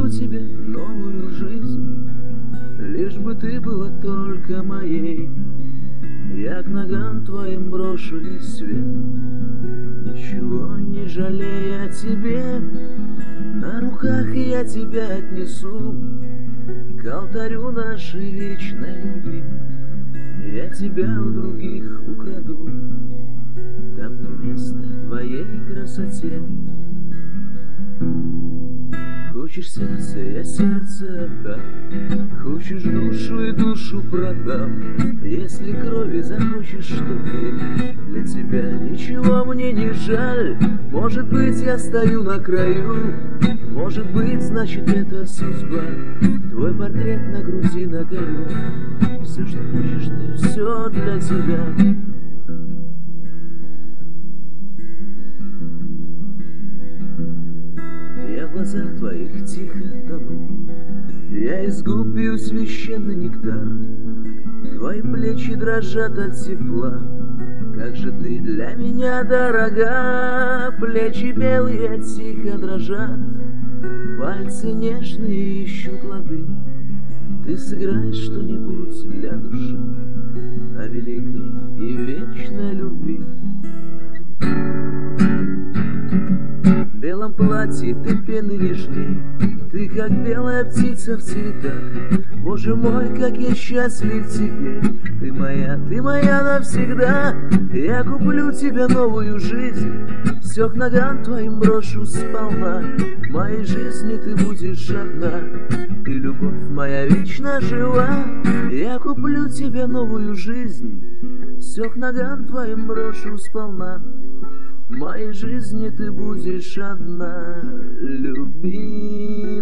подарю тебе новую жизнь, лишь бы ты была только моей. Я к ногам твоим брошу весь свет, ничего не жалея о тебе. На руках я тебя отнесу к алтарю нашей вечной любви. Я тебя у других украду, там не место твоей красоте. Хочешь сердце, я сердце отдам, хочешь душу и душу продам. Если крови захочешь, то верь, для тебя ничего мне не жаль. Может быть, я стою на краю, может быть, значит, это судьба. Твой портрет на груди нагорю, все, что хочешь ты, все для тебя. Я в глазах твоих тихо тону, я из губ пью священный нектар. Твои плечи дрожат от тепла, как же ты для меня дорога. Плечи белые тихо дрожат, пальцы нежные ищут лады. Ты сыграешь что-нибудь для души о великой и вечной любви. В белом платье ты пены нежней, ты как белая птица в цветах. Боже мой, как я счастлив теперь, ты моя навсегда. Я куплю тебе новую жизнь, все к ногам твоим брошу сполна. В моей жизни ты будешь одна, и любовь моя вечно жива. Я куплю тебе новую жизнь, все к ногам твоим брошу сполна. В моей жизни ты будешь одна, люби.